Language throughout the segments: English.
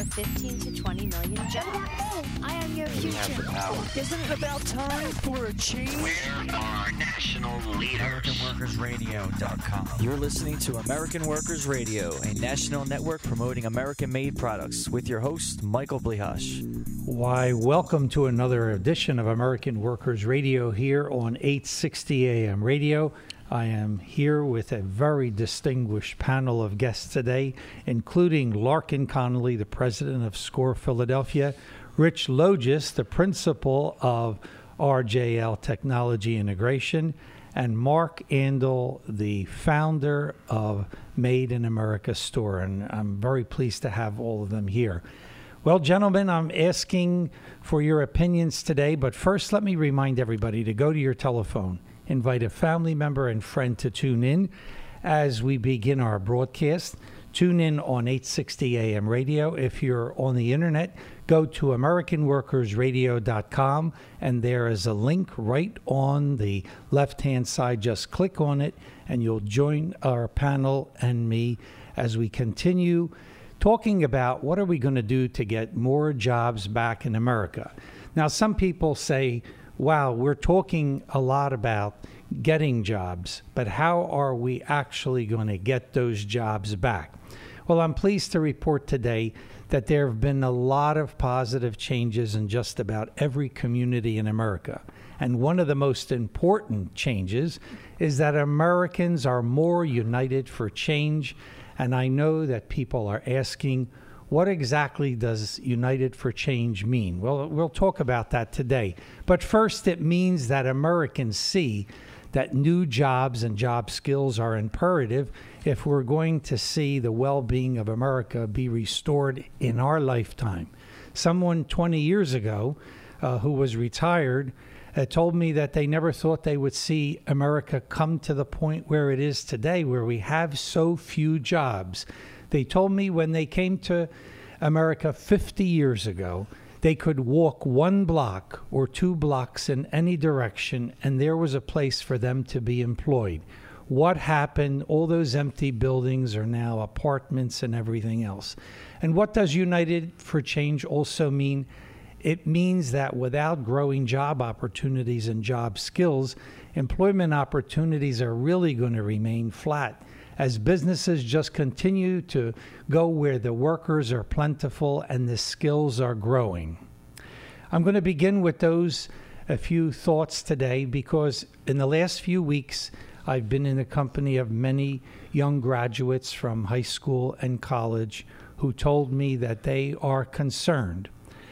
power 15 to 20 million jobs. I am your future. Isn't it about time for a change? Where are national leaders? AmericanWorkersRadio.com. You're listening to American Workers Radio, a national network promoting American-made products, with your host, Michael Blihash. Why, welcome to another edition of American Workers Radio here on 860 AM Radio. I am here with a very distinguished panel of guests today, including Larkin Connolly, the president of SCORE Philadelphia, Rich Logis, the principal of RJL Technology Integration, and Mark Andel, the founder of Made in America Store. And I'm very pleased to have all of them here. Well, gentlemen, I'm asking for your opinions today, but first let me remind everybody to go to your telephone, invite a family member and friend to tune in as we begin our broadcast. Tune in on 860 AM Radio. If you're on the internet, go to AmericanWorkersRadio.com, and there is a link right on the left-hand side. Just click on it, and you'll join our panel and me as we continue talking about what are we going to do to get more jobs back in America. Now, some people say, wow, we're talking a lot about getting jobs, but how are we actually going to get those jobs back? Well, I'm pleased to report today that there have been a lot of positive changes in just about every community in America. And one of the most important changes is that Americans are more united for change. And I know that people are asking, what exactly does United for Change mean? Well, we'll talk about that today. But first, it means that Americans see that new jobs and job skills are imperative if we're going to see the well-being of America be restored in our lifetime. Someone 20 years ago who was retired told me that they never thought they would see America come to the point where it is today, where we have so few jobs. They told me when they came to America 50 years ago, they could walk one block or two blocks in any direction, and there was a place for them to be employed. What happened? All those empty buildings are now apartments and everything else. And what does United for Change also mean? It means that without growing job opportunities and job skills, employment opportunities are really going to remain flat as businesses just continue to go where the workers are plentiful and the skills are growing. I'm going to begin with a few thoughts today, because in the last few weeks, I've been in the company of many young graduates from high school and college who told me that they are concerned.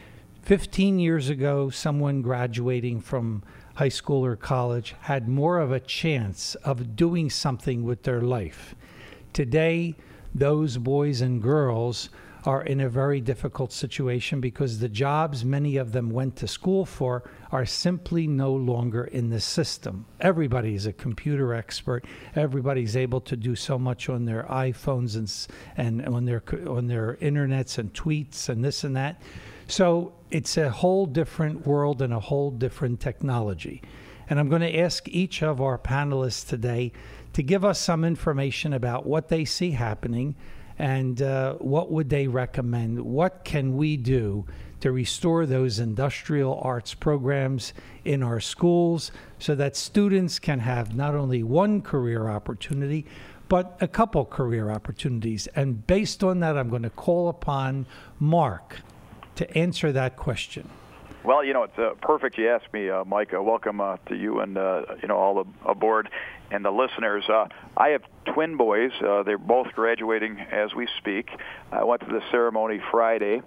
15 years ago, someone graduating from high school or college had more of a chance of doing something with their life. Today, those boys and girls are in a very difficult situation because the jobs many of them went to school for are simply no longer in the system. Everybody's a computer expert. Everybody's able to do so much on their iPhones and on their internets and tweets and this and that. So it's a whole different world and a whole different technology. And I'm going to ask each of our panelists today to give us some information about what they see happening and what would they recommend. What can we do to restore those industrial arts programs in our schools so that students can have not only one career opportunity, but a couple career opportunities? And based on that, I'm going to call upon Mark to answer that question. Well, it's perfect you asked me, Mike. Welcome to you and, all aboard and the listeners. I have twin boys. They're both graduating as we speak. I went to the ceremony Friday.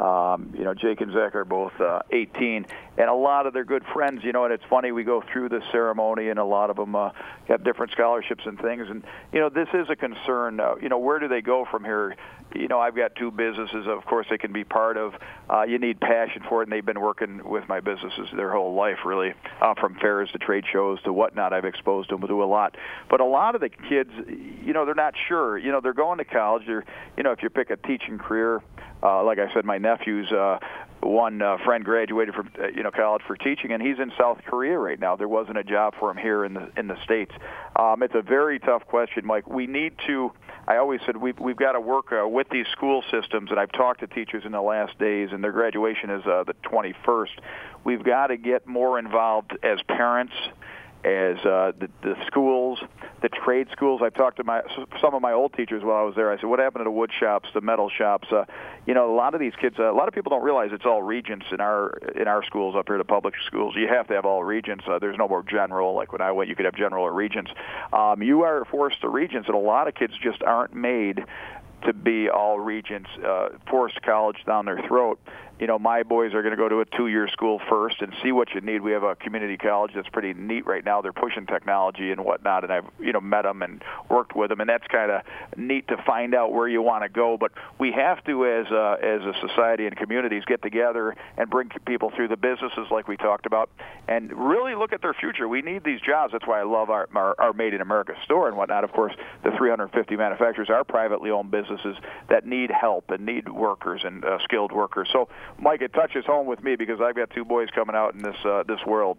Jake and Zach are both 18, and a lot of their good friends, and it's funny, we go through the ceremony, and a lot of them have different scholarships and things, and, this is a concern. Where do they go from here? I've got two businesses, of course, they can be part of. You need passion for it, and they've been working with my businesses their whole life, really, from fairs to trade shows to whatnot. I've exposed them to a lot. But a lot of the kids, they're not sure. They're going to college. If you pick a teaching career, like I said, my nephews one friend graduated from college for teaching, and he's in South Korea right now. There wasn't a job for him here in the States. It's a very tough question, Mike. We need to. I always said we've got to work with these school systems, and I've talked to teachers in the last days, and their graduation is the 21st. We've got to get more involved as parents, as the schools, the trade schools. I've talked to some of my old teachers while I was there. I said, what happened to the wood shops, the metal shops? A lot of these kids, a lot of people don't realize it's all regents in our schools up here, the public schools. You have to have all regents. There's no more general. Like when I went, you could have general or regents. You are forced to regents, and a lot of kids just aren't made to be all regents, forced college down their throat. My boys are going to go to a 2-year school first and see what you need. We have a community college that's pretty neat right now. They're pushing technology and whatnot, and I've met them and worked with them, and that's kind of neat to find out where you want to go. But we have to, as a society and communities, get together and bring people through the businesses like we talked about, and really look at their future. We need these jobs. That's why I love our Made in America store and whatnot. Of course, the 350 manufacturers are privately owned businesses that need help and need workers and skilled workers. So, Mike, it touches home with me because I've got 2 boys coming out in this world.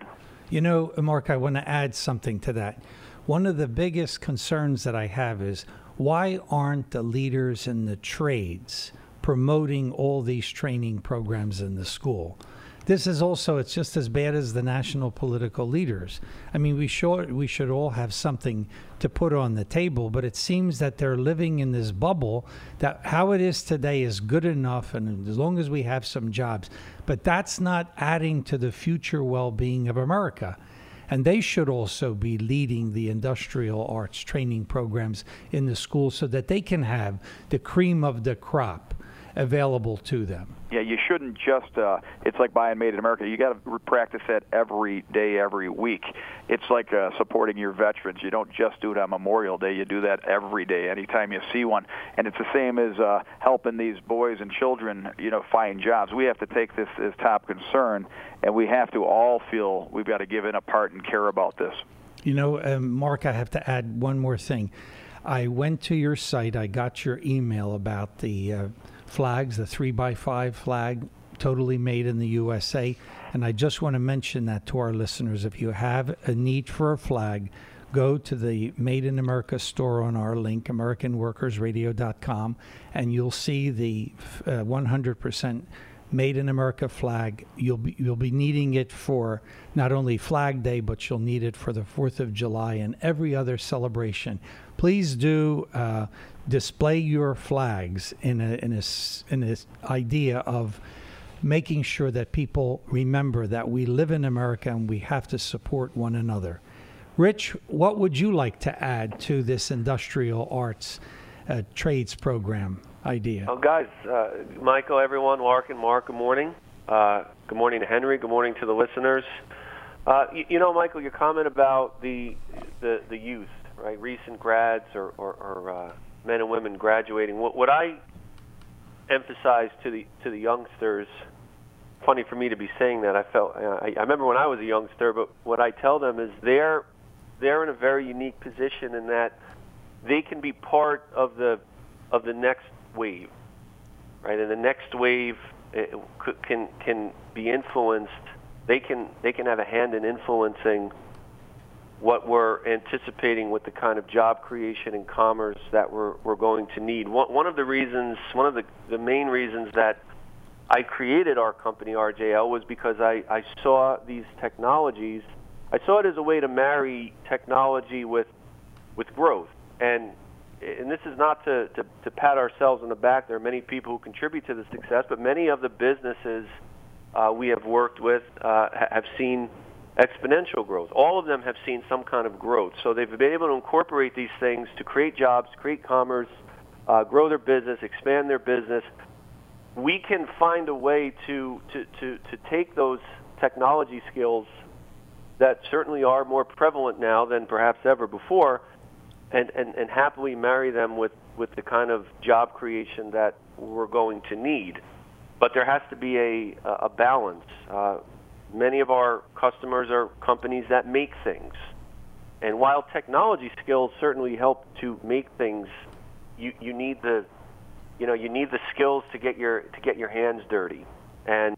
Mark, I want to add something to that. One of the biggest concerns that I have is why aren't the leaders in the trades promoting all these training programs in the school? This is also, it's just as bad as the national political leaders. I mean, we should all have something to put on the table, but it seems that they're living in this bubble that how it is today is good enough, and as long as we have some jobs, but that's not adding to the future well-being of America. And they should also be leading the industrial arts training programs in the schools so that they can have the cream of the crop available to them. Yeah, you shouldn't just, it's like buying Made in America. You got to practice that every day, every week. It's like supporting your veterans. You don't just do it on Memorial Day. You do that every day, anytime you see one. And it's the same as helping these boys and children, find jobs. We have to take this as top concern, and we have to all feel we've got to give in a part and care about this. Mark, I have to add one more thing. I went to your site. I got your email about the flags, the 3x5 flag, totally made in the USA. And I just want to mention that to our listeners. If you have a need for a flag, go to the Made in America store on our link, AmericanWorkersRadio.com, and you'll see the 100% Made in America flag. You'll be needing it for not only Flag Day, but you'll need it for the 4th of July and every other celebration. Please do display your flags in this idea of making sure that people remember that we live in America and we have to support one another. Rich, what would you like to add to this industrial arts trades program idea? Oh, guys, Michael, everyone, Larkin, Mark, good morning. Good morning to Henry. Good morning to the listeners. Michael, your comment about the youth, right? Recent grads or men and women graduating. What I emphasize to the youngsters. Funny for me to be saying that. I remember when I was a youngster, but what I tell them is they're in a very unique position in that they can be part of the next wave, right? And the next wave can be influenced. They can have a hand in influencing what we're anticipating with the kind of job creation and commerce that we're going to need. One of the main reasons that I created our company, RJL, was because I saw these technologies. I saw it as a way to marry technology with growth. And this is not to pat ourselves on the back. There are many people who contribute to the success, but many of the businesses we have worked with have seen exponential growth. All of them have seen some kind of growth. So they've been able to incorporate these things to create jobs, create commerce, grow their business, expand their business. We can find a way to take those technology skills that certainly are more prevalent now than perhaps ever before and happily marry them with the kind of job creation that we're going to need. But there has to be a balance. Many of our customers are companies that make things. And while technology skills certainly help to make things, you need the skills to get your hands dirty. And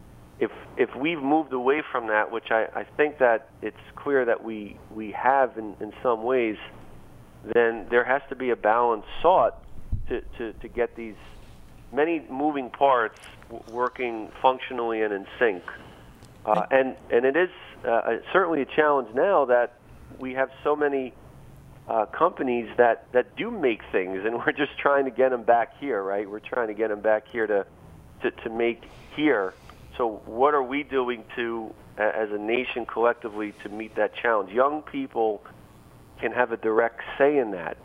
if we've moved away from that, which I think that it's clear that we have in some ways, then there has to be a balance sought to get these many moving parts working functionally and in sync. And it is certainly a challenge now that we have so many companies that do make things, and we're just trying to get them back here, right? We're trying to get them back here to make here. So what are we doing as a nation collectively to meet that challenge? Young people can have a direct say in that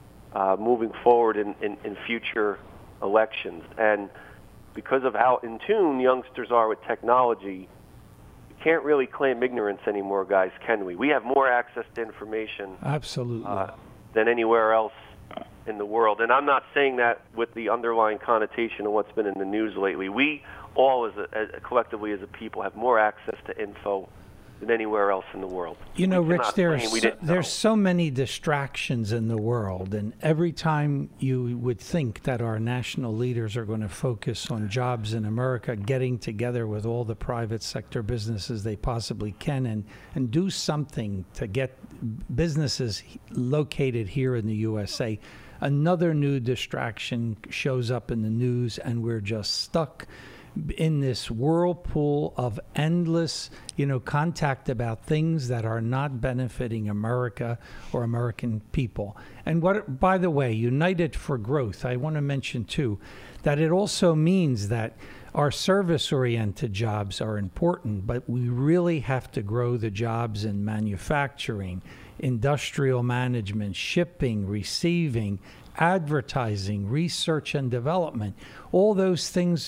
moving forward in future elections. And because of how in tune youngsters are with technology, we can't really claim ignorance anymore, guys, can we? We have more access to information Absolutely. Than anywhere else in the world. And I'm not saying that with the underlying connotation of what's been in the news lately. We all, as collectively as a people, have more access to info than anywhere else in the world. You know, Rich, there's so many distractions in the world, and every time you would think that our national leaders are going to focus on jobs in America, getting together with all the private sector businesses they possibly can and do something to get businesses located here in the USA, another new distraction shows up in the news, and we're just stuck in this whirlpool of endless, contact about things that are not benefiting America or American people. And by the way, United for Growth, I want to mention too, that it also means that our service-oriented jobs are important, but we really have to grow the jobs in manufacturing, industrial management, shipping, receiving, advertising, research and development. All those things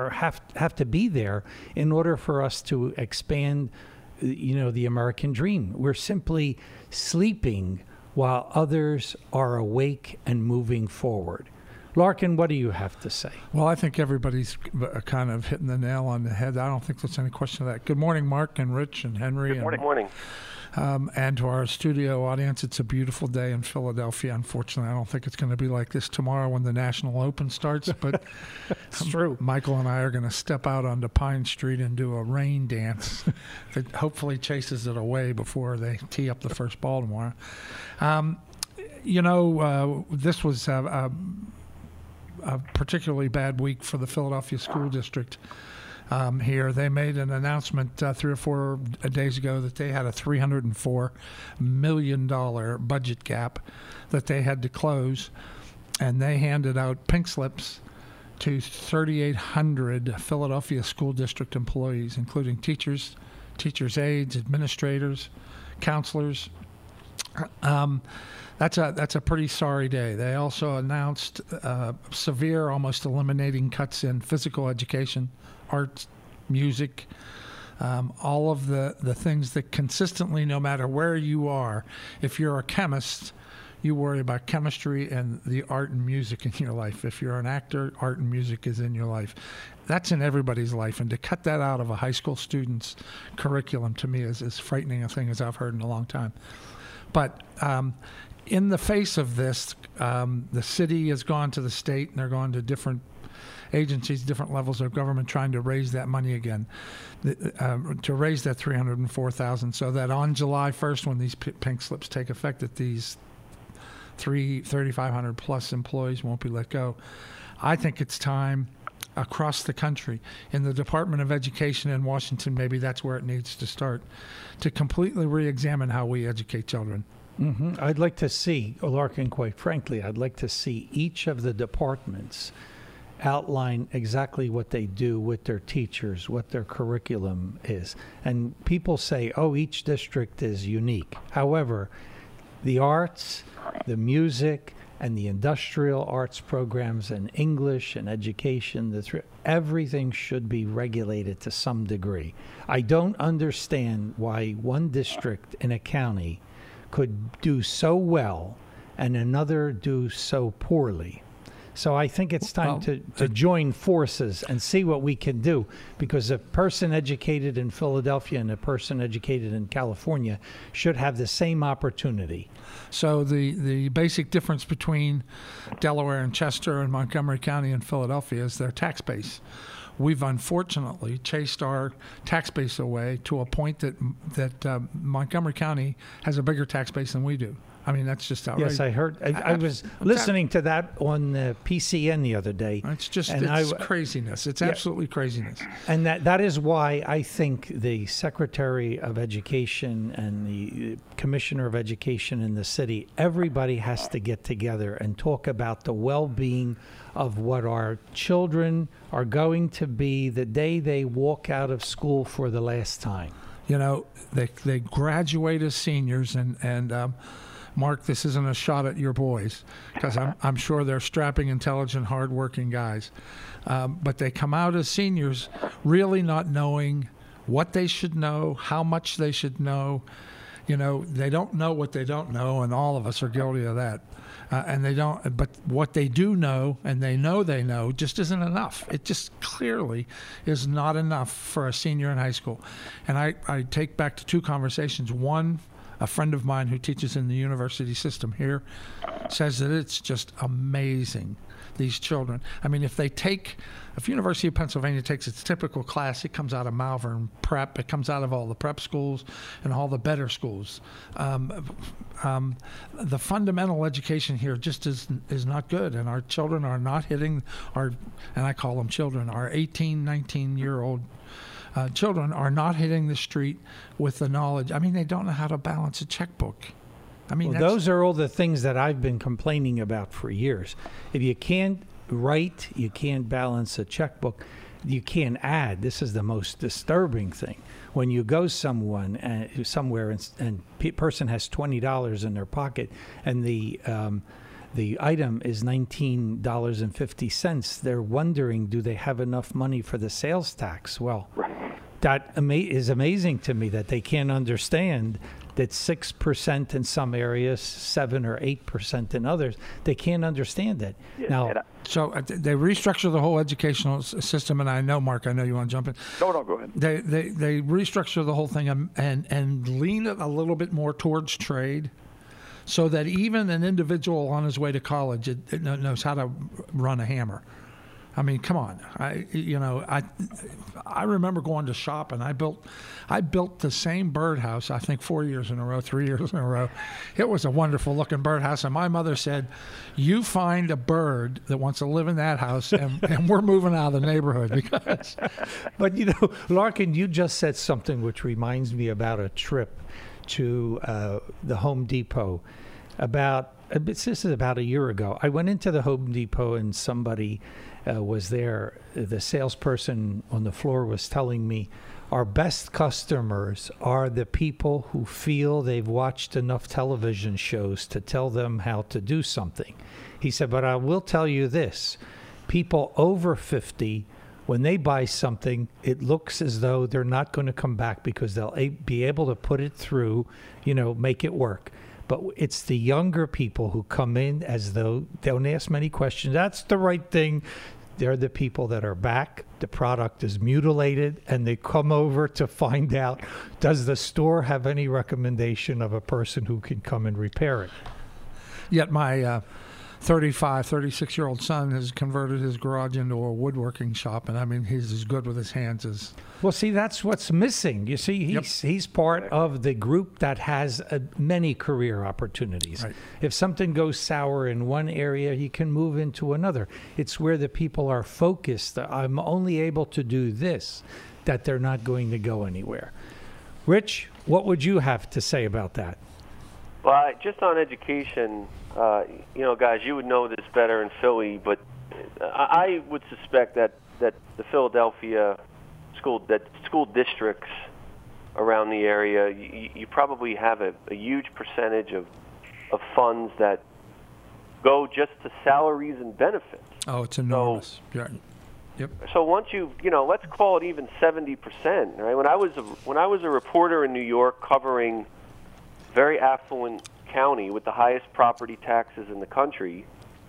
have to be there in order for us to expand, the American dream. We're simply sleeping while others are awake and moving forward. Larkin, what do you have to say? Well, I think everybody's kind of hitting the nail on the head. I don't think there's any question of that. Good morning, Mark and Rich and Henry. Good morning. And to our studio audience, it's a beautiful day in Philadelphia. Unfortunately, I don't think it's going to be like this tomorrow when the National Open starts, but it's true. Michael and I are going to step out onto Pine Street and do a rain dance that hopefully chases it away before they tee up the first ball tomorrow. This was a particularly bad week for the Philadelphia School District. Here, they made an announcement 3 or 4 days ago that they had a $304 million budget gap that they had to close, and they handed out pink slips to 3,800 Philadelphia School District employees, including teachers, teachers' aides, administrators, counselors. That's a pretty sorry day. They also announced severe, almost eliminating cuts in physical education, arts, music, all of the things that consistently, no matter where you are, if you're a chemist, you worry about chemistry and the art and music in your life. If you're an actor, art and music is in your life. That's in everybody's life. And to cut that out of a high school student's curriculum, to me, is as frightening a thing as I've heard in a long time. But in the face of this, the city has gone to the state, and they're going to different agencies, different levels of government, trying to raise that money again, to raise that $304,000, so that on July 1st, when these pink slips take effect, that these 3,500 plus employees won't be let go. I think it's time across the country, in the Department of Education in Washington, maybe that's where it needs to start, to completely re-examine how we educate children. Mm-hmm. I'd like to see, Larkin, quite frankly, I'd like to see each of the departments outline exactly what they do with their teachers, what their curriculum is. And people say, each district is unique. However, the arts, the music, and the industrial arts programs, and English and education, everything should be regulated to some degree. I don't understand why one district in a county could do so well and another do so poorly. So I think it's time to join forces and see what we can do, because a person educated in Philadelphia and a person educated in California should have the same opportunity. So the basic difference between Delaware and Chester and Montgomery County and Philadelphia is their tax base. we've unfortunately chased our tax base away to a point that Montgomery County has a bigger tax base than we do. I mean, that's just outrageous. Yes, I heard. I was listening to that on PCN the other day. It's just craziness. It's absolutely craziness. And that is why I think the Secretary of Education and the Commissioner of Education in the city, everybody has to get together and talk about the well-being of what our children are going to be the day they walk out of school for the last time. You know, they graduate as seniors, and Mark, this isn't a shot at your boys, because I'm sure they're strapping, intelligent, hardworking guys. But they come out as seniors really not knowing what they should know, how much they should know. You know, they don't know what they don't know, and all of us are guilty of that. And they don't. But what they do know, and they know, just isn't enough. It just clearly is not enough for a senior in high school. And I take back to two conversations. One, a friend of mine who teaches in the university system here says that it's just amazing, these children. I mean, if University of Pennsylvania takes its typical class, it comes out of Malvern Prep, it comes out of all the prep schools and all the better schools. The fundamental education here just is not good, and our children are not hitting and I call them children, our 18, 19-year-old children are not hitting the street with the knowledge. I mean, they don't know how to balance a checkbook. I mean, those are all the things that I've been complaining about for years. If you can't write, you can't balance a checkbook, you can't add. This is the most disturbing thing. When you go somewhere and person has $20 in their pocket, and the item is $19.50. They're wondering, do they have enough money for the sales tax? Well, that is amazing to me that they can't understand that 6% in some areas, 7 or 8% in others. They can't understand that. Now, so they restructure the whole educational system, and I know, Mark, I know you want to jump in. No, go ahead. They restructure the whole thing and lean it a little bit more towards trade, so that even an individual on his way to college it knows how to run a hammer. I mean, come on. I remember going to shop, and I built the same birdhouse, I think 3 years in a row. It was a wonderful looking birdhouse, and my mother said, "You find a bird that wants to live in that house, and we're moving out of the neighborhood." Because, but Larkin, you just said something which reminds me about a trip to the Home Depot. This is about a year ago. I went into the Home Depot, and somebody was there. The salesperson on the floor was telling me, our best customers are the people who feel they've watched enough television shows to tell them how to do something. He said, but I will tell you this, people over 50, when they buy something, it looks as though they're not going to come back because they'll be able to put it through, make it work. But it's the younger people who come in as though they don't ask many questions. That's the right thing. They're the people that are back. The product is mutilated, and they come over to find out, does the store have any recommendation of a person who can come and repair it? Yet my 36-year-old son has converted his garage into a woodworking shop, and I mean, he's as good with his hands as... Well, see, that's what's missing. You see, he's part of the group that has many career opportunities. Right. If something goes sour in one area, he can move into another. It's where the people are focused. I'm only able to do this, that they're not going to go anywhere. Rich, what would you have to say about that? Well, just on education, guys, you would know this better in Philly, but I would suspect that the Philadelphia school districts around the area, you probably have a huge percentage of funds that go just to salaries and benefits. Oh, it's enormous. So, yep. So once let's call it even 70%. Right? When I was a reporter in New York covering very affluent county with the highest property taxes in the country,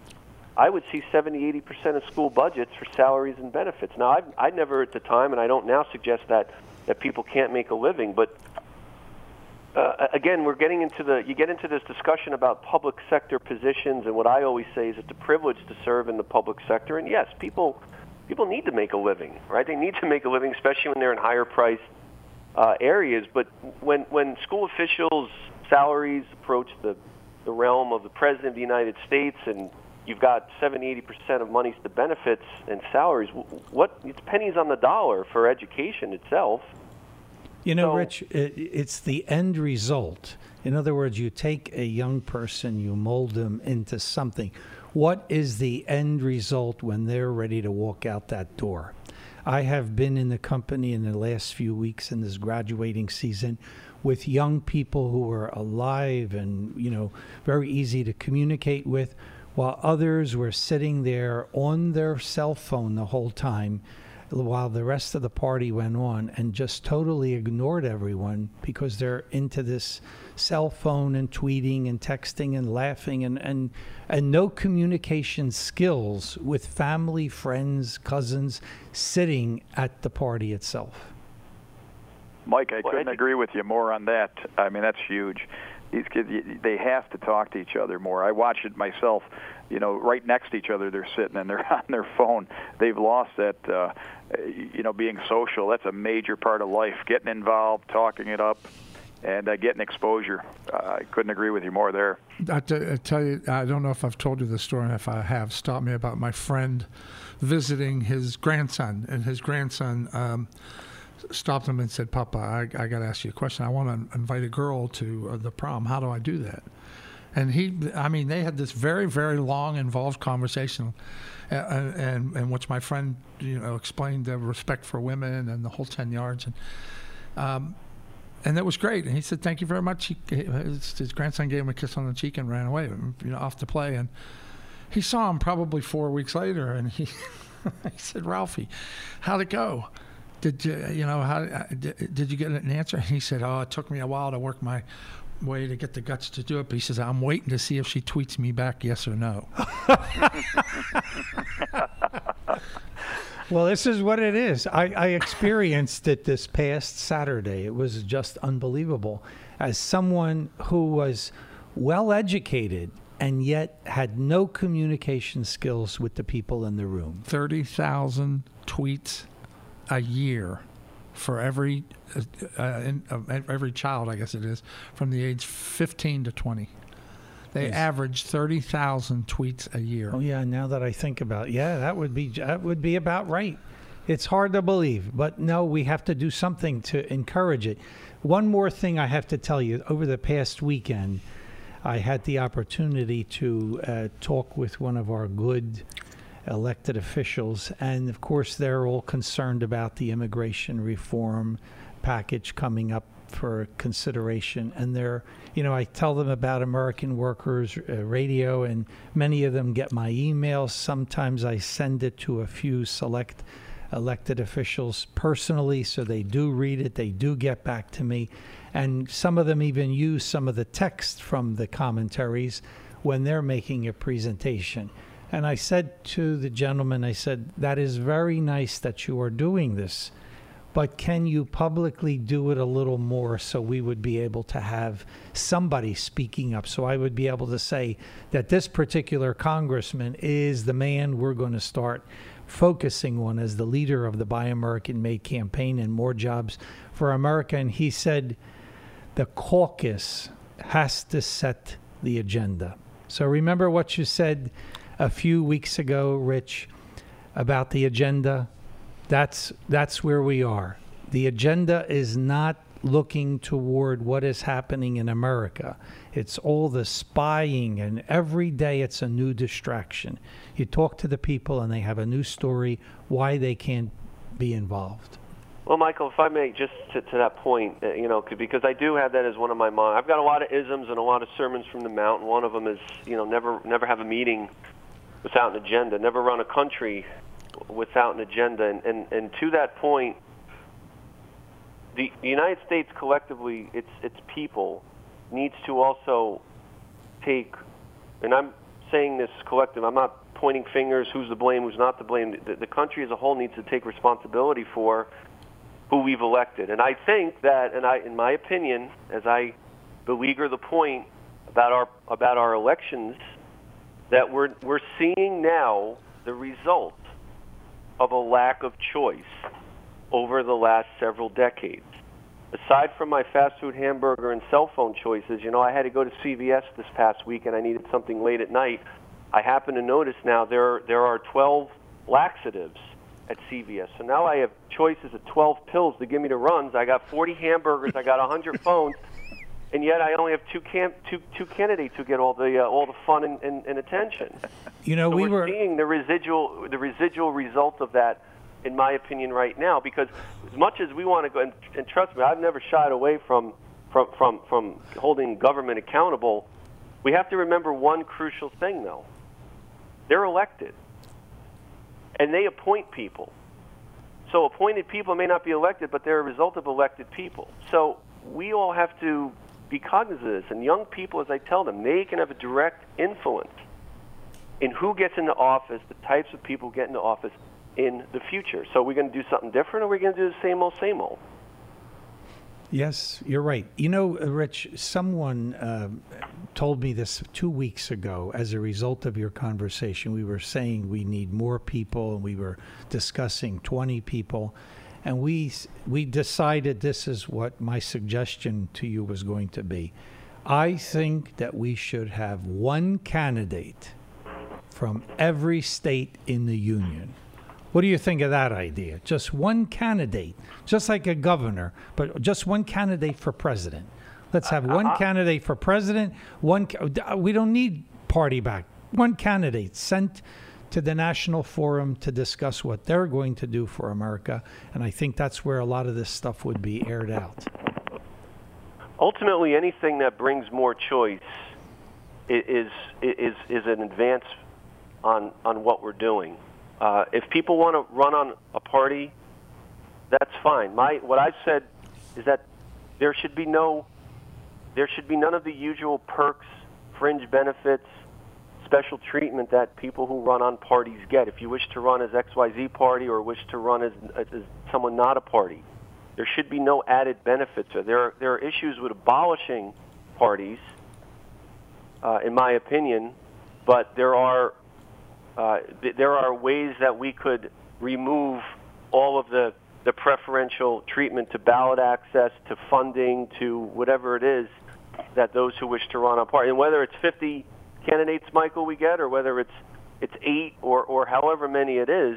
I would see 70-80% of school budgets for salaries and benefits. Now, I never at the time, and I don't now suggest that people can't make a living, but again, you get into this discussion about public sector positions, and what I always say is it's a privilege to serve in the public sector. And yes, people people need to make a living, right? They need to make a living, especially when they're in higher priced areas. But when school officials' salaries approach the realm of the President of the United States, and you've got 70-80% of monies to benefits and salaries, it's pennies on the dollar for education itself. You know, Rich, it's the end result. In other words, you take a young person, you mold them into something. What is the end result when they're ready to walk out that door? I have been in the company in the last few weeks in this graduating season with young people who are alive and, very easy to communicate with, while others were sitting there on their cell phone the whole time while the rest of the party went on and just totally ignored everyone because they're into this cell phone and tweeting and texting and laughing and no communication skills with family, friends, cousins sitting at the party itself. Mike, I couldn't agree with you more on that. I mean, that's huge. These kids, they have to talk to each other more. I watch it myself. Right next to each other, they're sitting and they're on their phone. They've lost that, being social. That's a major part of life. Getting involved, talking it up, and getting exposure. I couldn't agree with you more there. I tell you, I don't know if I've told you this story, and if I have, stop me, about my friend visiting his grandson, and his grandson stopped him and said, "Papa, I got to ask you a question. I want to invite a girl to the prom. How do I do that?" And they had this very, very long, involved conversation, and which my friend, explained the respect for women and the whole 10 yards, and that was great. And he said, "Thank you very much." His grandson gave him a kiss on the cheek and ran away, off to play. And he saw him probably 4 weeks later, and he said, "Ralphie, how'd it go? Did you, did you get an answer?" And he said, "Oh, it took me a while to work my way to get the guts to do it." But he says, "I'm waiting to see if she tweets me back, yes or no." Well, this is what it is. I experienced it this past Saturday. It was just unbelievable. As someone who was well-educated and yet had no communication skills with the people in the room. 30,000 tweets a year for every child, I guess it is, from the age 15 to 20. They average 30,000 tweets a year. Oh yeah, now that I think about it, that would be about right. It's hard to believe, but no, we have to do something to encourage it. One more thing I have to tell you. Over the past weekend, I had the opportunity to talk with one of our good elected officials, and of course they're all concerned about the immigration reform package coming up for consideration, and I tell them about American Workers Radio, and many of them get my emails. Sometimes I send it to a few select elected officials personally, so they do read it, they do get back to me, and some of them even use some of the text from the commentaries when they're making a presentation. And I said to the gentleman, I said, "That is very nice that you are doing this, but can you publicly do it a little more so we would be able to have somebody speaking up? So I would be able to say that this particular congressman is the man we're going to start focusing on as the leader of the Buy American Made campaign and more jobs for America." And he said, the caucus has to set the agenda. So remember what you said a few weeks ago, Rich, about the agenda? That's where we are. The agenda is not looking toward what is happening in America. It's all the spying, and every day it's a new distraction. You talk to the people and they have a new story why they can't be involved. Well, Michael, if I may, just to that point, because I do have that as one of my I've got a lot of isms and a lot of sermons from the Mount, and one of them is, never have a meeting without an agenda, never run a country without an agenda. And to that point, the United States collectively, its people, needs to also take, and I'm saying this collective, I'm not pointing fingers, who's to blame, who's not to blame. The country as a whole needs to take responsibility for who we've elected. And I think that, in my opinion, as I beleaguer the point about our elections, that we're seeing now the result of a lack of choice over the last several decades. Aside from my fast food hamburger and cell phone choices, I had to go to CVS this past week and I needed something late at night. I happen to notice now there are 12 laxatives at CVS. So now I have choices of 12 pills to give me the runs. I got 40 hamburgers, I got 100 phones, and yet I only have two candidates who get all the fun and attention. So we're seeing the residual result of that, in my opinion, right now. Because as much as we want to go, and trust me, I've never shied away from holding government accountable. We have to remember one crucial thing, though. They're elected, and they appoint people. So appointed people may not be elected, but they're a result of elected people. So we all have to be cognizant of this. And young people, as I tell them, they can have a direct influence in who gets into office, the types of people who get into office in the future. So are we going to do something different, or are we going to do the same old, same old? Yes, you're right. Rich, someone told me this 2 weeks ago as a result of your conversation. We were saying we need more people, and we were discussing 20 people. And we decided this is what my suggestion to you was going to be. I think that we should have one candidate from every state in the union. What do you think of that idea? Just one candidate, just like a governor, but just one candidate for president. Let's have one candidate for president. We don't need party back. One candidate sent to the National Forum to discuss what they're going to do for America, and I think that's where a lot of this stuff would be aired out. Ultimately, anything that brings more choice is an advance on what we're doing. If people want to run on a party, that's fine. What I've said is that there should be none of the usual perks, fringe benefits, special treatment that people who run on parties get. If you wish to run as XYZ party or wish to run as someone not a party, there should be no added benefits. There are issues with abolishing parties, in my opinion, but there are ways that we could remove all of the preferential treatment to ballot access, to funding, to whatever it is that those who wish to run on party, and whether it's 50 candidates, Michael, we get, or whether it's 8 or however many it is,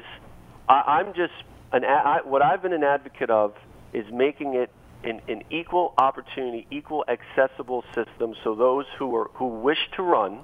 what I've been an advocate of is making it an equal opportunity, equal accessible system, so those who wish to run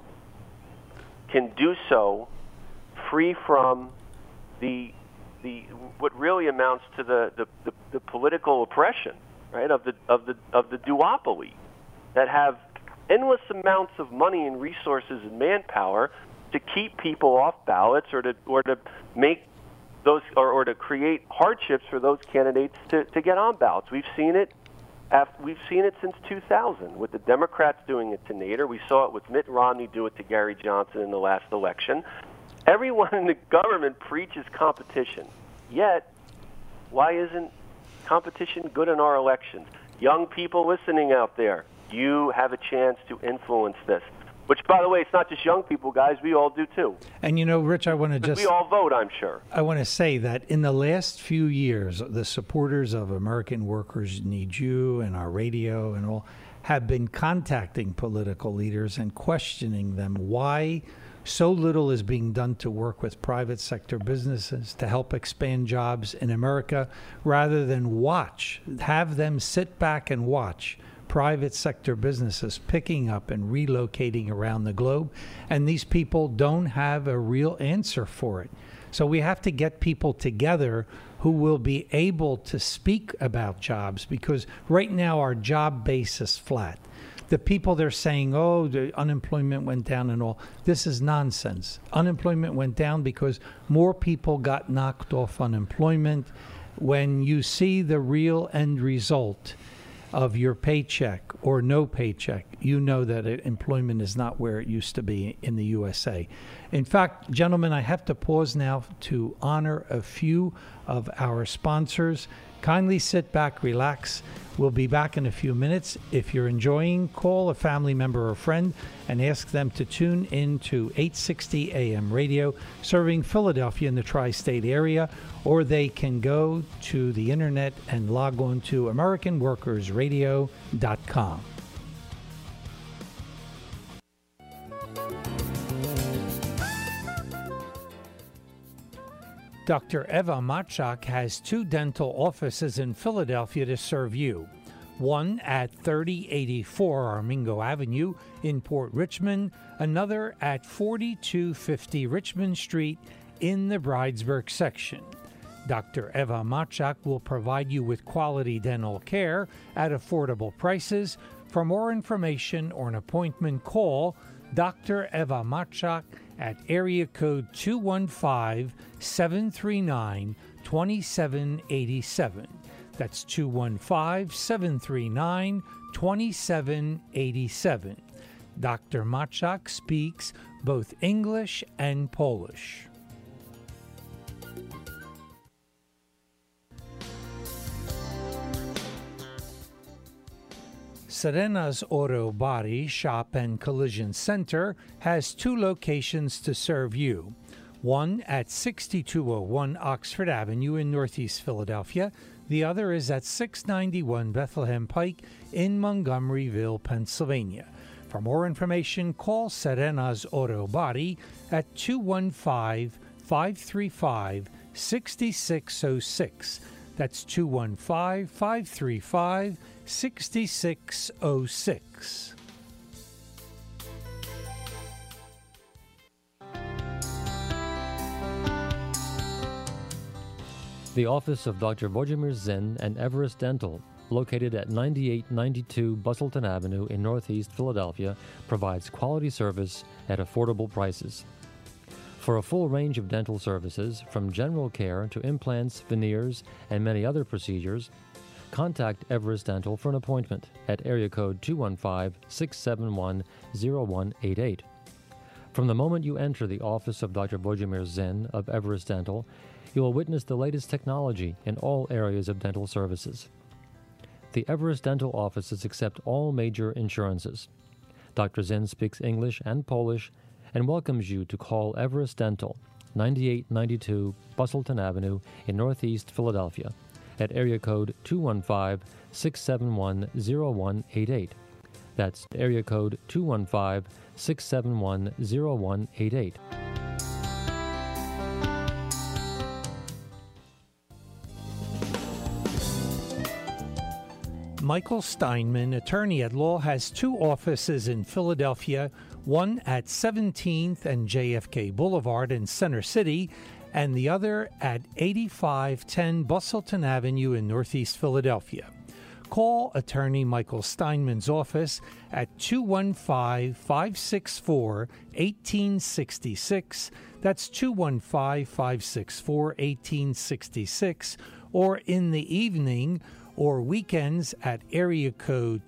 can do so free from the what really amounts to the political oppression, right, of the duopoly that have endless amounts of money and resources and manpower to keep people off ballots or to make those or to create hardships for those candidates to get on ballots. We've seen it since 2000 with the Democrats doing it to Nader. We saw it with Mitt Romney do it to Gary Johnson in the last election. Everyone in the government preaches competition. Yet, why isn't competition good in our elections? Young people listening out there, you have a chance to influence this. Which, by the way, it's not just young people, guys. We all do, too. And, Rich, I want to we all vote, I'm sure. I want to say that in the last few years, the supporters of American Workers Need You and our radio and all have been contacting political leaders and questioning them why so little is being done to work with private sector businesses to help expand jobs in America, rather than have them sit back and watch private sector businesses picking up and relocating around the globe, and these people don't have a real answer for it. So we have to get people together who will be able to speak about jobs, because right now our job base is flat. The people, they're saying, oh, the unemployment went down and all. This is nonsense. Unemployment went down because more people got knocked off unemployment. When you see the real end result of your paycheck or no paycheck, you know that employment is not where it used to be in the USA. In fact, gentlemen, I have to pause now to honor a few of our sponsors. Kindly sit back, relax. We'll be back in a few minutes. If you're enjoying, call a family member or friend and ask them to tune in to 860 AM radio, serving Philadelphia in the tri-state area, or they can go to the internet and log on to AmericanWorkersRadio.com. Dr. Eva Matchak has 2 dental offices in Philadelphia to serve you. One at 3084 Armingo Avenue in Port Richmond, another at 4250 Richmond Street in the Bridesburg section. Dr. Eva Matchak will provide you with quality dental care at affordable prices. For more information or an appointment, call Dr. Eva Matchak at area code 215-739-2787. That's 215-739-2787. Dr. Matchak speaks both English and Polish. Serena's Auto Body Shop and Collision Center has 2 locations to serve you. One at 6201 Oxford Avenue in Northeast Philadelphia. The other is at 691 Bethlehem Pike in Montgomeryville, Pennsylvania. For more information, call Serena's Auto Body at 215-535-6606. That's 215-535-6606. The office of Dr. Wojciech Zinn and Everest Dental, located at 9892 Bustleton Avenue in Northeast Philadelphia, provides quality service at affordable prices. For a full range of dental services, from general care to implants, veneers, and many other procedures, contact Everest Dental for an appointment at area code 215-671-0188. From the moment you enter the office of Dr. Wojciech Zinn of Everest Dental, you will witness the latest technology in all areas of dental services. The Everest Dental offices accept all major insurances. Dr. Zinn speaks English and Polish and welcomes you to call Everest Dental, 9892 Bustleton Avenue in Northeast Philadelphia, at area code 215-671-0188. That's area code 215-671-0188. Michael Steinman, attorney at law, has 2 offices in Philadelphia, one at 17th and JFK Boulevard in Center City, and the other at 8510 Bustleton Avenue in Northeast Philadelphia. Call attorney Michael Steinman's office at 215-564-1866. That's 215-564-1866, or in the evening or weekends at area code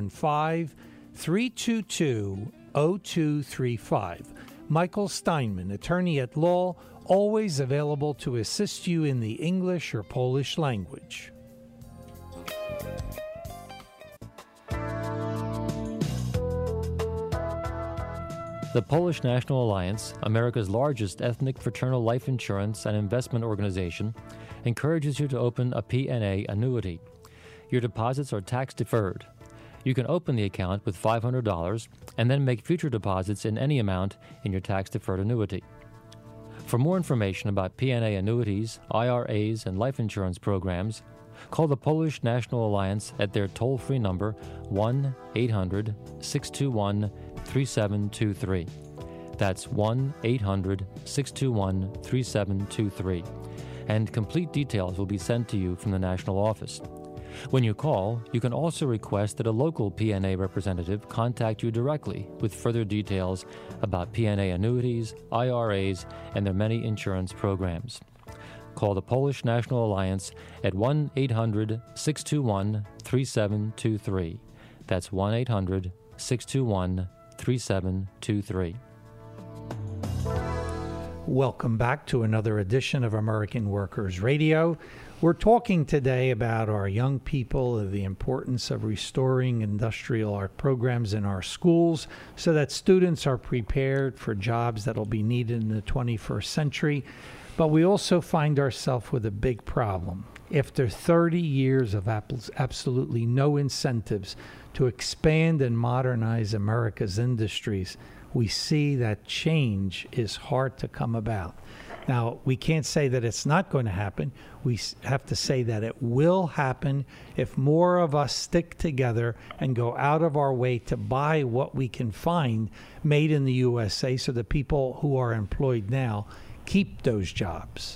215-322-0235. Michael Steinman, attorney at law, always available to assist you in the English or Polish language. The Polish National Alliance, America's largest ethnic fraternal life insurance and investment organization, encourages you to open a P&A annuity. Your deposits are tax deferred. You can open the account with $500 and then make future deposits in any amount in your tax deferred annuity. For more information about P&A annuities, IRAs, and life insurance programs, call the Polish National Alliance at their toll-free number 1-800-621-3723. That's 1-800-621-3723. And complete details will be sent to you from the national office. When you call, you can also request that a local P&A representative contact you directly with further details about P&A annuities, IRAs, and their many insurance programs. Call the Polish National Alliance at 1-800-621-3723. That's 1-800-621-3723. Welcome back to another edition of American Workers Radio. We're talking today about our young people and the importance of restoring industrial art programs in our schools so that students are prepared for jobs that will be needed in the 21st century. But we also find ourselves with a big problem. After 30 years of absolutely no incentives to expand and modernize America's industries, we see that change is hard to come about. Now, we can't say that it's not going to happen. We have to say that it will happen if more of us stick together and go out of our way to buy what we can find made in the USA so the people who are employed now keep those jobs.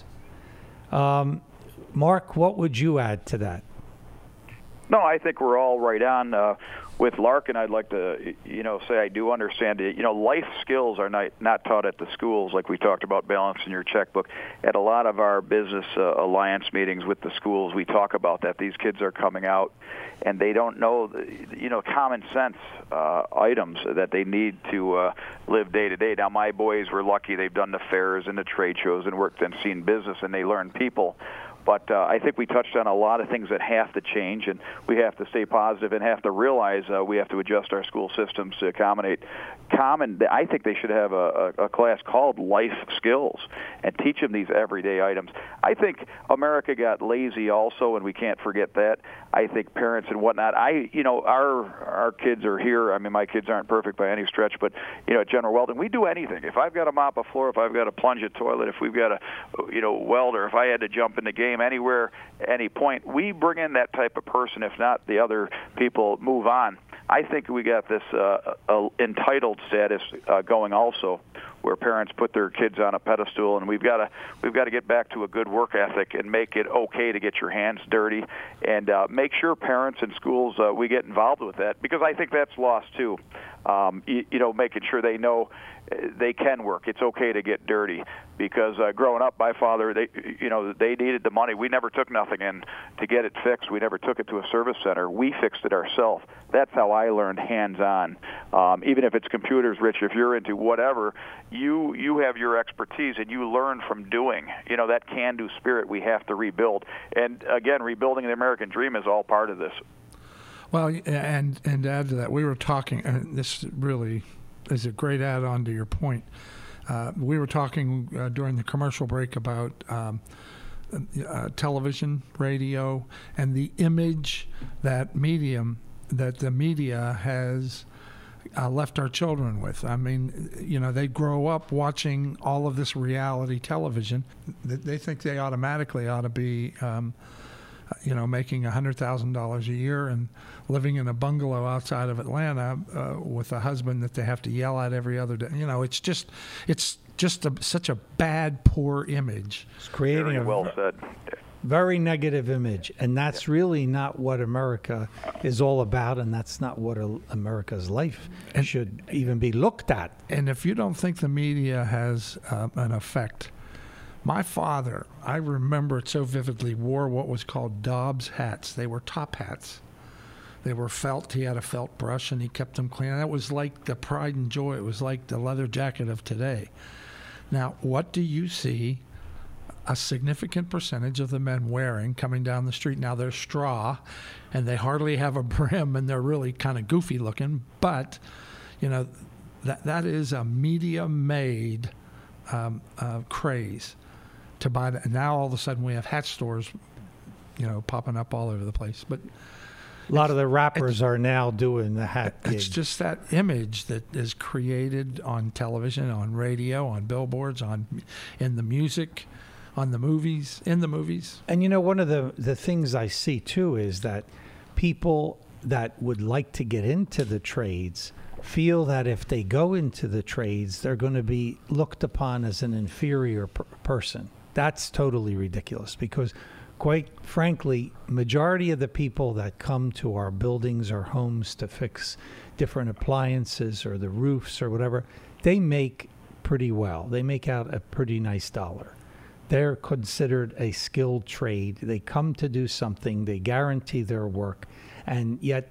Mark, what would you add to that? No, I think we're all right on with Larkin. I'd like to, say I do understand it. Life skills are not taught at the schools, like we talked about balancing your checkbook. At a lot of our business alliance meetings with the schools, we talk about that. These kids are coming out, and they don't know, common sense items that they need to live day to day. Now, my boys were lucky; they've done the fairs and the trade shows and worked and seen business, and they learn people. But I think we touched on a lot of things that have to change, and we have to stay positive and have to realize we have to adjust our school systems to accommodate I think they should have a class called Life Skills and teach them these everyday items. I think America got lazy also, and we can't forget that. I think parents and whatnot, our kids are here. I mean, my kids aren't perfect by any stretch, but, at General Welding, we do anything. If I've got to mop a floor, if I've got to plunge a toilet, if we've got to, weld, or if I had to jump in the game anywhere, any point, we bring in that type of person. If not, the other people move on. I think we got this entitled status going also, where parents put their kids on a pedestal, and we've got to get back to a good work ethic and make it okay to get your hands dirty, and make sure parents and schools we get involved with that, because I think that's lost too. Making sure they know they can work. It's okay to get dirty, because growing up, my father, they needed the money. We never took nothing in to get it fixed. We never took it to a service center. We fixed it ourselves. That's how I learned hands-on. Even if it's computers, Rich, if you're into whatever, you have your expertise and you learn from doing. That can-do spirit we have to rebuild. And again, rebuilding the American dream is all part of this. Well, and to add to that, we were talking, and this really is a great add-on to your point. We were talking during the commercial break about television, radio, and the image that the media has left our children with. I mean, they grow up watching all of this reality television. They think they automatically ought to be making $100,000 a year and living in a bungalow outside of Atlanta with a husband that they have to yell at every other day. It's just such a bad, poor image. It's creating well said. Very negative image, and that's really not what America is all about, and that's not what America's life should even be looked at. And if you don't think the media has an effect, my father, I remember it so vividly, wore what was called Dobbs hats. They were top hats. They were felt. He had a felt brush, and he kept them clean. That was like the pride and joy. It was like the leather jacket of today. Now, what do you see a significant percentage of the men wearing coming down the street? Now, they're straw, and they hardly have a brim, and they're really kind of goofy looking. But, that is a media-made craze to buy that. And now all of a sudden we have hat stores, popping up all over the place. But a lot of the rappers are now doing the hat gig. It's just that image that is created on television, on radio, on billboards, in the music, on the movies, in the movies. And one of the things I see too is that people that would like to get into the trades feel that if they go into the trades, they're going to be looked upon as an inferior person. That's totally ridiculous, because quite frankly, majority of the people that come to our buildings or homes to fix different appliances or the roofs or whatever, they make pretty well. They make out a pretty nice dollar. They're considered a skilled trade. They come to do something. They guarantee their work. And yet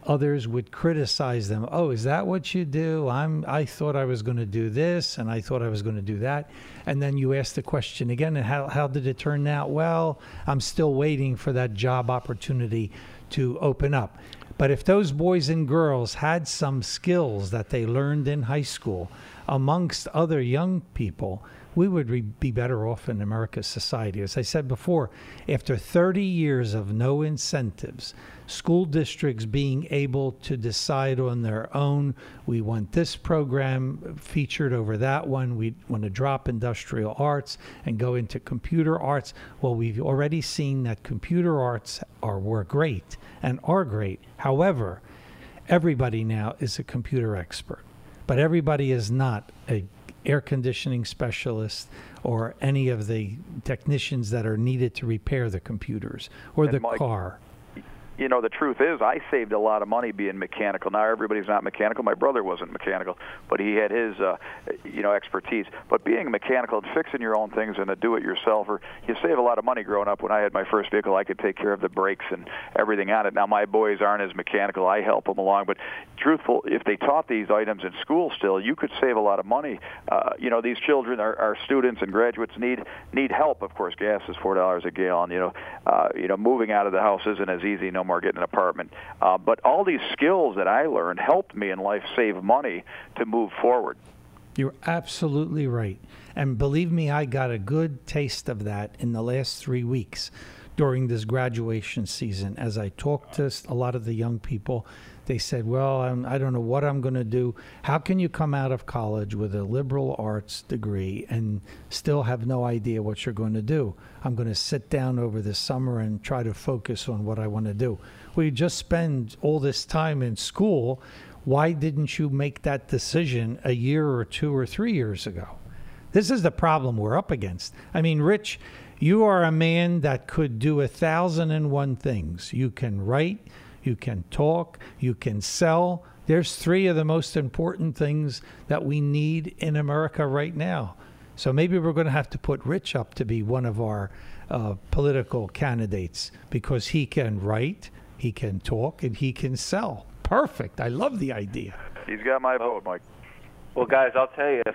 others would criticize them. Oh, is that what you do? I thought I was going to do this, and I thought I was going to do that. And then you ask the question again, and how did it turn out? Well, I'm still waiting for that job opportunity to open up. But if those boys and girls had some skills that they learned in high school amongst other young people, we would be better off in America's society. As I said before, after 30 years of no incentives, school districts being able to decide on their own, we want this program featured over that one, we want to drop industrial arts and go into computer arts. Well, we've already seen that computer arts were great and are great. However, everybody now is a computer expert, but everybody is not a air conditioning specialist or any of the technicians that are needed to repair the computers or the car. You know, the truth is, I saved a lot of money being mechanical. Now, everybody's not mechanical. My brother wasn't mechanical, but he had his, expertise. But being mechanical and fixing your own things and a do-it-yourselfer, you save a lot of money growing up. When I had my first vehicle, I could take care of the brakes and everything on it. Now, my boys aren't as mechanical. I help them along. But truthful, if they taught these items in school still, you could save a lot of money. These children, our students and graduates need help. Of course, gas is $4 a gallon. Moving out of the house isn't as easy no more, getting an apartment. But all these skills that I learned helped me in life save money to move forward. You're absolutely right. And believe me, I got a good taste of that in the last 3 weeks during this graduation season. As I talked to a lot of the young people, they said, well, I don't know what I'm going to do. How can you come out of college with a liberal arts degree and still have no idea what you're going to do? I'm going to sit down over the summer and try to focus on what I want to do. Well, you just spend all this time in school. Why didn't you make that decision a year or 2 or 3 years ago? This is the problem we're up against. I mean, Rich, you are a man that could do 1,001 things. You can write, you can talk, you can sell. There's 3 of the most important things that we need in America right now. So maybe we're going to have to put Rich up to be one of our political candidates because he can write, he can talk, and he can sell. Perfect. I love the idea. He's got my vote, Mike. Well, guys, I'll tell you,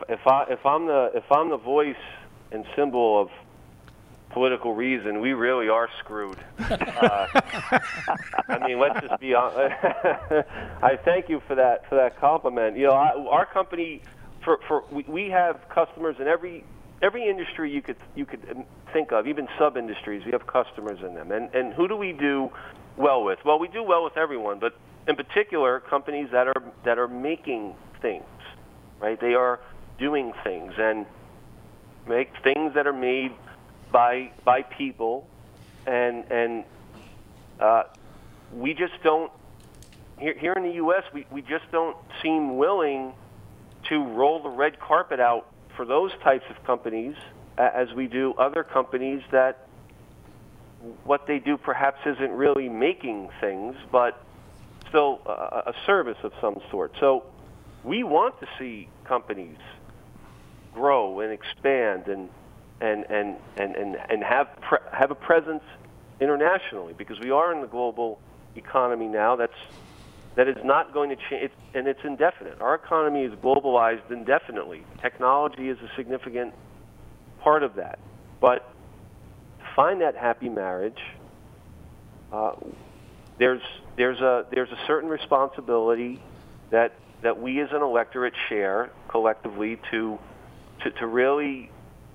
if I'm the voice and symbol of political reason, we really are screwed. I mean, let's just be honest. I thank you for that compliment. Our company, we have customers in every industry you could think of, even sub-industries. We have customers in them. And who do we do well with? Well, we do well with everyone, but in particular, companies that are making things, right? They are doing things and make things that are made by people, and we just don't here in the U.S. we just don't seem willing to roll the red carpet out for those types of companies as we do other companies that what they do perhaps isn't really making things, but still a service of some sort. So we want to see companies grow and expand and have a presence internationally, because we are in the global economy now. That is not going to change, and it's indefinite. Our economy is globalized indefinitely. Technology is a significant part of that. But to find that happy marriage, there's a certain responsibility that we as an electorate share collectively to really.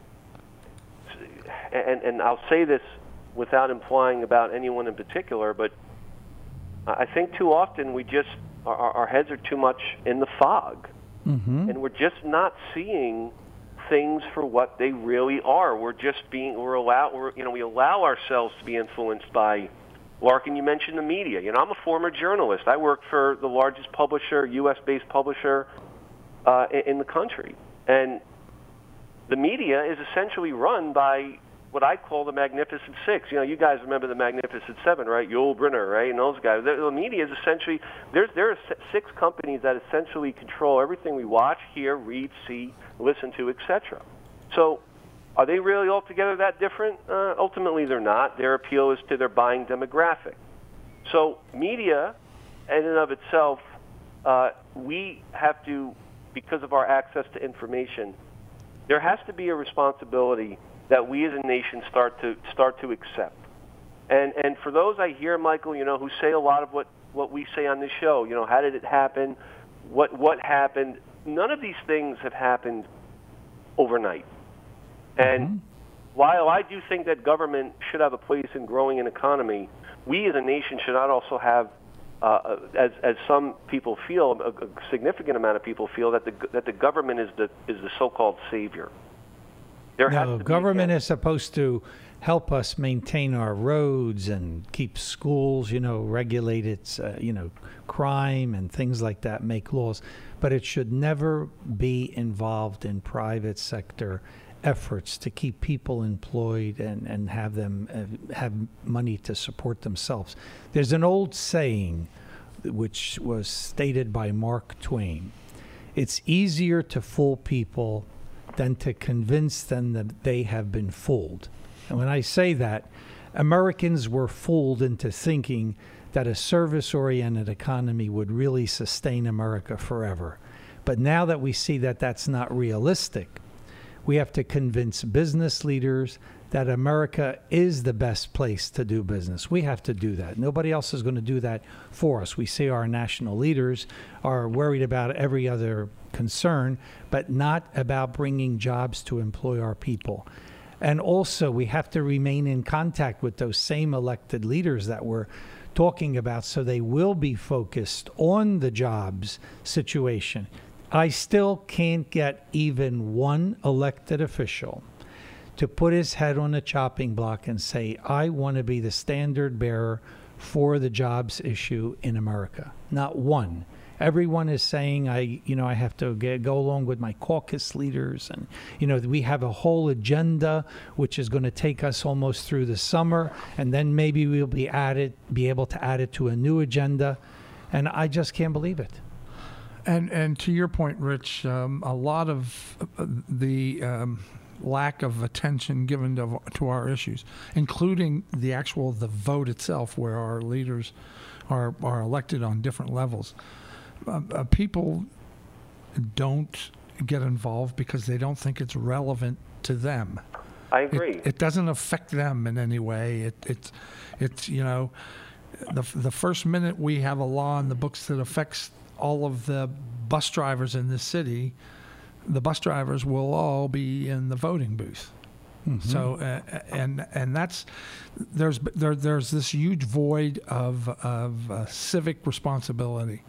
And I'll say this without implying about anyone in particular, but I think too often we just our heads are too much in the fog, and we're just not seeing things for what they really are. We allow ourselves to be influenced by. Larkin, you mentioned the media. I'm a former journalist. I worked for the largest publisher, U.S.-based publisher in the country, and the media is essentially run by what I call the Magnificent Six. You guys remember the Magnificent Seven, right? Yul Brynner, right? And those guys. The media is essentially, there are 6 companies that essentially control everything we watch, hear, read, see, listen to, etc. So are they really altogether that different? Ultimately, they're not. Their appeal is to their buying demographic. So media in and of itself, we have to, because of our access to information, there has to be a responsibility that we as a nation start to accept. And for those I hear, Michael, who say a lot of what we say on this show, how did it happen? What happened? None of these things have happened overnight. And while I do think that government should have a place in growing an economy, we as a nation should not also have, as some people feel, a significant amount of people feel, that the government is the so-called savior. Government is supposed to help us maintain our roads and keep schools, regulate its, crime and things like that, make laws. But it should never be involved in private sector efforts to keep people employed and have them have money to support themselves. There's an old saying which was stated by Mark Twain. It's easier to fool people than to convince them that they have been fooled. And when I say that, Americans were fooled into thinking that a service-oriented economy would really sustain America forever. But now that we see that that's not realistic, we have to convince business leaders that America is the best place to do business. We have to do that. Nobody else is going to do that for us. We see our national leaders are worried about every other concern, but not about bringing jobs to employ our people. And also, we have to remain in contact with those same elected leaders that we're talking about, so they will be focused on the jobs situation. I still can't get even one elected official to put his head on a chopping block and say, I want to be the standard bearer for the jobs issue in America. Not one. Everyone is saying, I have to go along with my caucus leaders. And, we have a whole agenda which is going to take us almost through the summer. And then maybe we'll be able to add it to a new agenda. And I just can't believe it. And to your point, Rich, a lot of the lack of attention given to our issues, including the vote itself, where our leaders are elected on different levels. People don't get involved because they don't think it's relevant to them. I agree. It doesn't affect them in any way. It's the first minute we have a law in the books that affects all of the bus drivers in this city, the bus drivers will all be in the voting booth. Mm-hmm. So and that's there's this huge void of civic responsibility.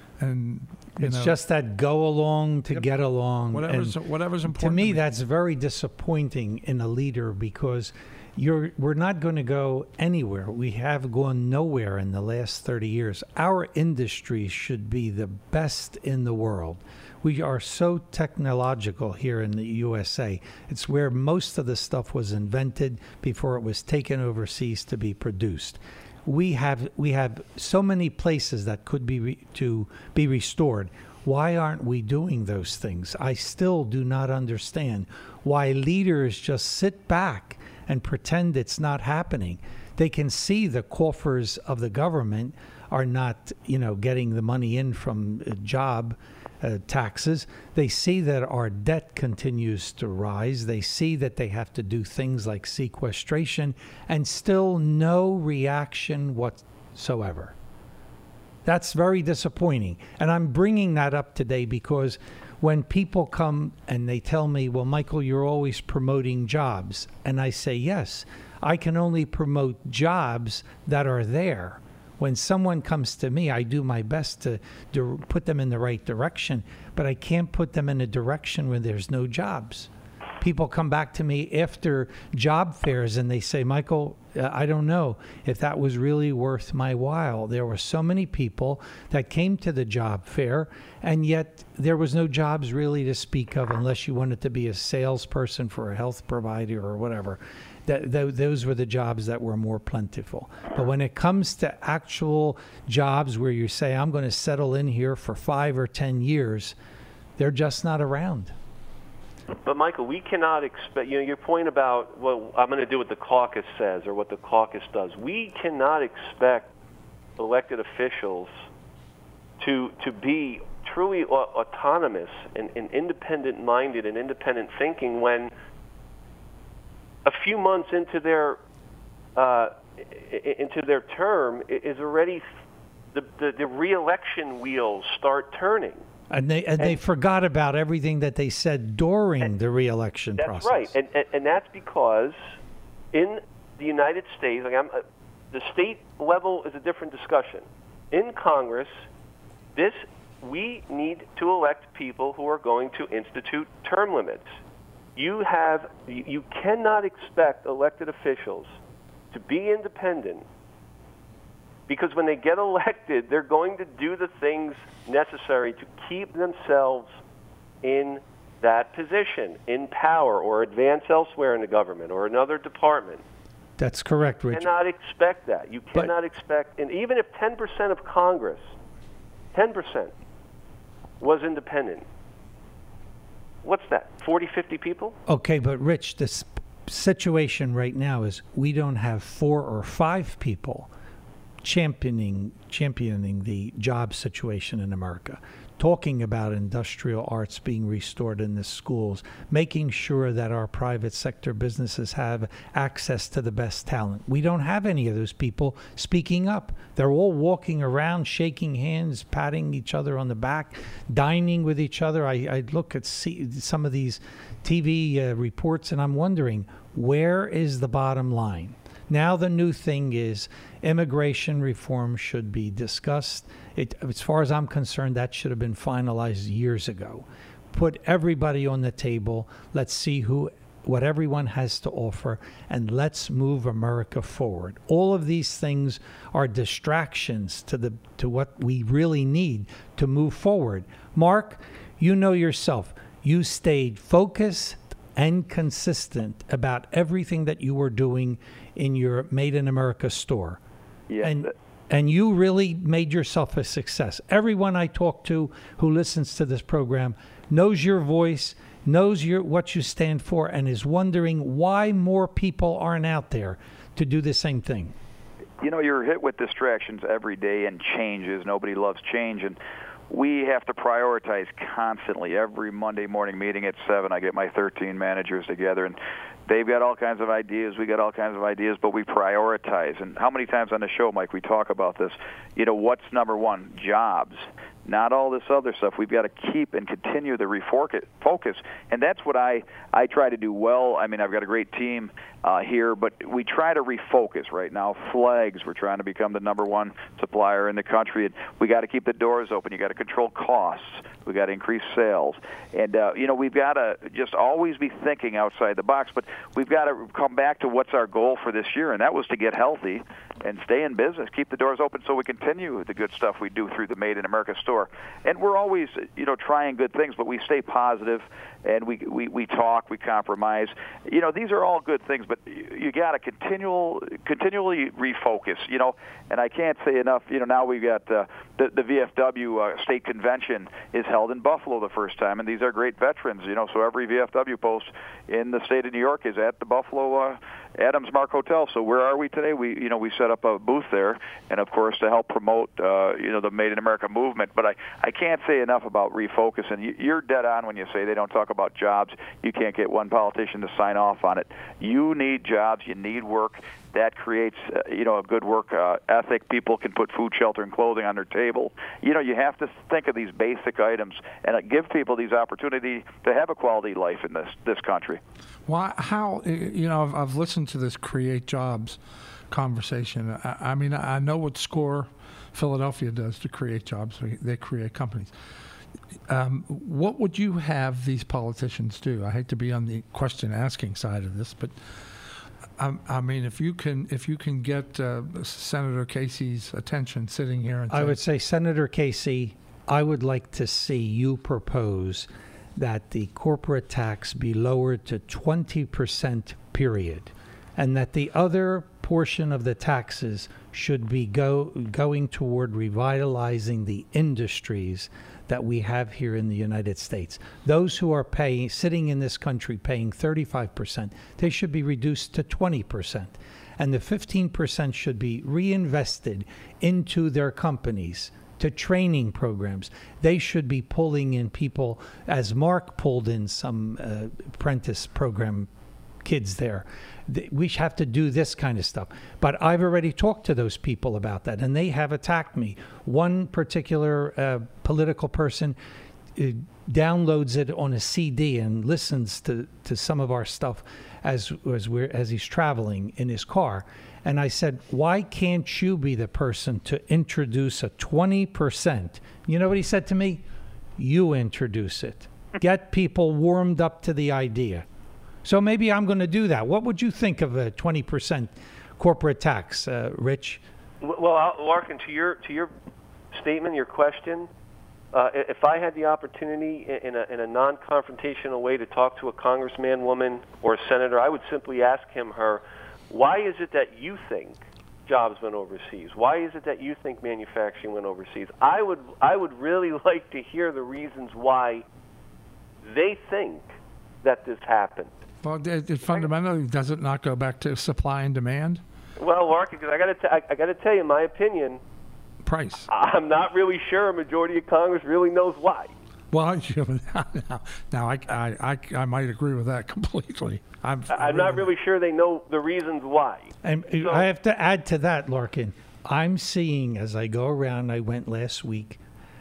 And it's just that go along to get along. Whatever's important. To me, that's very disappointing in a leader, because we're not going to go anywhere. We have gone nowhere in the last 30 years. Our industry should be the best in the world. We are so technological here in the USA. It's where most of the stuff was invented before it was taken overseas to be produced. We have so many places that could be restored. Why aren't we doing those things? I still do not understand why leaders just sit back and pretend it's not happening. They can see the coffers of the government are not, getting the money in from job taxes. They see that our debt continues to rise. They see that they have to do things like sequestration, and still no reaction whatsoever. That's very disappointing. And I'm bringing that up today because when people come and they tell me, well, Michael, you're always promoting jobs. And I say, yes, I can only promote jobs that are there. When someone comes to me, I do my best to put them in the right direction, but I can't put them in a direction where there's no jobs. People come back to me after job fairs and they say, Michael, I don't know if that was really worth my while. There were so many people that came to the job fair, and yet there was no jobs really to speak of unless you wanted to be a salesperson for a health provider or whatever. Those were the jobs that were more plentiful. But when it comes to actual jobs where you say, I'm going to settle in here for 5 or 10 years, they're just not around. But, Michael, we cannot expect, your point about, well, I'm going to do what the caucus says or what the caucus does. We cannot expect elected officials to be truly autonomous and independent-minded and independent thinking when a few months into their term is already the re-election wheels start turning. And they forgot about everything that they said during the re-election process. That's right, and that's because in the United States, the state level is a different discussion. In Congress, we need to elect people who are going to institute term limits. You cannot expect elected officials to be independent, because when they get elected, they're going to do the things necessary to keep themselves in that position, in power, or advance elsewhere in the government or another department. That's correct, Richard. You cannot expect that. You cannot expect, and even if 10% of Congress, 10% was independent, what's that, 40, 50 people? Okay, but Rich, the situation right now is we don't have 4 or 5 people championing the job situation in America, talking about industrial arts being restored in the schools, making sure that our private sector businesses have access to the best talent. We don't have any of those people speaking up. They're all walking around, shaking hands, patting each other on the back, dining with each other. I look at some of these TV reports and I'm wondering, where is the bottom line? Now the new thing is immigration reform should be discussed. As far as I'm concerned, that should have been finalized years ago. Put everybody on the table. Let's see what everyone has to offer, and let's move America forward. All of these things are distractions to what we really need to move forward. Mark, you know yourself. You stayed focused and consistent about everything that you were doing in your Made in America store. Yes. And you really made yourself a success. Everyone I talk to who listens to this program knows your voice, knows what you stand for, and is wondering why more people aren't out there to do the same thing. You know, you're hit with distractions every day and changes. Nobody loves change, and we have to prioritize constantly. Every Monday morning meeting at 7, I get my 13 managers together, and they've got all kinds of ideas. We got all kinds of ideas, but we prioritize. And how many times on the show, Mike, we talk about this? You know, what's number one? Jobs. Not all this other stuff. We've got to keep and continue the focus, and that's what I try to do well. I mean, I've got a great team here, but we try to refocus right now. Flags, we're trying to become the number one supplier in the country, and we got to keep the doors open. You got to control costs. We got to increase sales, and you know, we've got to just always be thinking outside the box. But we've got to come back to what's our goal for this year, and that was to get healthy and stay in business, keep the doors open, so we continue the good stuff we do through the Made in America store. And we're always, you know, trying good things, but we stay positive, and we talk, we compromise. You know, these are all good things, but you got to continually refocus. You know, and I can't say enough. You know, now we've got the VFW state convention is held in Buffalo the first time, and these are great veterans. You know, so every VFW post in the state of New York is at the Buffalo Adams Mark Hotel. So where are we today? We set up a booth there, and of course to help promote the Made in America movement. But I can't say enough about refocusing. You're dead on when you say they don't talk about jobs. You can't get one politician to sign off on it. You need jobs. You need work. That creates, a good work ethic. People can put food, shelter, and clothing on their table. You know, you have to think of these basic items and give people these opportunity to have a quality life in this country. Well, I've listened to this create jobs conversation. I mean, I know what SCORE Philadelphia does to create jobs. They create companies. What would you have these politicians do? I hate to be on the question asking side of this, but I mean, if you can get Senator Casey's attention sitting here, and I would say, Senator Casey, I would like to see you propose that the corporate tax be lowered to 20%, period, and that the other portion of the taxes should be going toward revitalizing the industries that we have here in the United States. Those who are sitting in this country paying 35%, they should be reduced to 20%. And the 15% should be reinvested into their companies to training programs. They should be pulling in people, as Mark pulled in some apprentice program kids there. We have to do this kind of stuff. But I've already talked to those people about that, and they have attacked me. One particular political person downloads it on a CD and listens to some of our stuff as he's traveling in his car. And I said, why can't you be the person to introduce a 20%? You know what he said to me? You introduce it. Get people warmed up to the idea. So maybe I'm going to do that. What would you think of a 20% corporate tax, Rich? Well, Larkin, to your statement, your question, if I had the opportunity in a non-confrontational way to talk to a congressman, woman, or a senator, I would simply ask her, why is it that you think jobs went overseas? Why is it that you think manufacturing went overseas? I would really like to hear the reasons why they think that this happened. Well, it fundamentally does it not go back to supply and demand? Well, Larkin, because I got to tell you, in my opinion, price. I'm not really sure a majority of Congress really knows why. Well, now I might agree with that completely. I'm not really sure they know the reasons why. And so, I have to add to that, Larkin. I'm seeing as I go around. I went last week.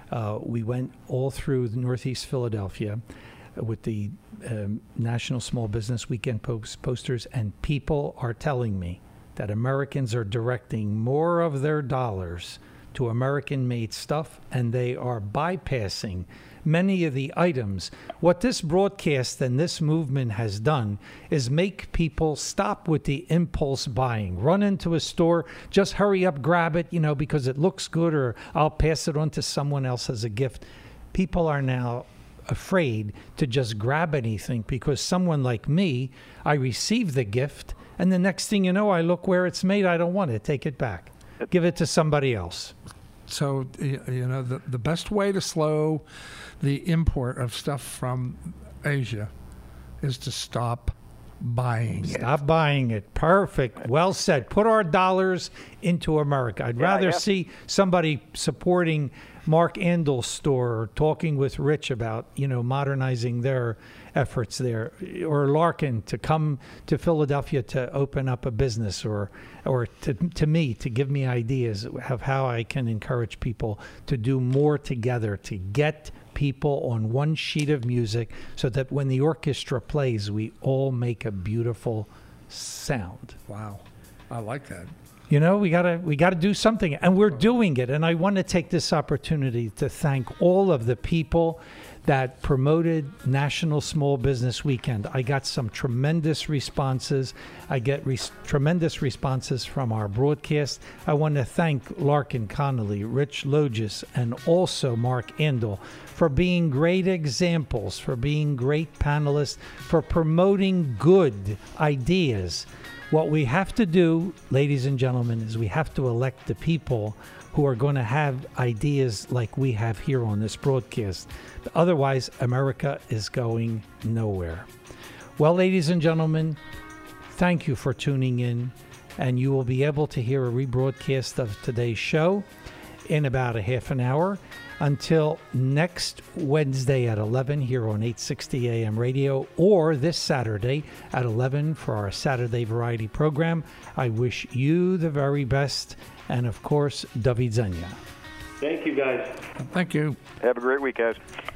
We went all through Northeast Philadelphia with the National Small Business Weekend posters, and people are telling me that Americans are directing more of their dollars to American-made stuff, and they are bypassing many of the items. What this broadcast and this movement has done is make people stop with the impulse buying. Run into a store, just hurry up, grab it, because it looks good, or I'll pass it on to someone else as a gift. People are now afraid to just grab anything because someone like me, I receive the gift, and the next thing you know, I look where it's made. I don't want it. Take it back. Give it to somebody else. So, the best way to slow the import of stuff from Asia is to stop buying it. Stop buying it. Perfect. Well said. Put our dollars into America. I'd rather see somebody supporting Mark Andel's store or talking with Rich about, modernizing their efforts there, or Larkin to come to Philadelphia to open up a business, or to me to give me ideas of how I can encourage people to do more together, to get people on one sheet of music so that when the orchestra plays, we all make a beautiful sound. Wow. I like that. We gotta do something, and we're doing it. And I want to take this opportunity to thank all of the people that promoted National Small Business Weekend. I got some tremendous responses. I get tremendous responses from our broadcast. I want to thank Larkin Connolly, Rich Logis, and also Mark Andel for being great examples, for being great panelists, for promoting good ideas. What we have to do, ladies and gentlemen, is we have to elect the people who are going to have ideas like we have here on this broadcast. Otherwise, America is going nowhere. Well, ladies and gentlemen, thank you for tuning in, and you will be able to hear a rebroadcast of today's show in about a half an hour. Until next Wednesday at 11 here on 860 AM radio, or this Saturday at 11 for our Saturday Variety program, I wish you the very best, and of course, Do widzenia. Thank you, guys. Thank you. Have a great week, guys.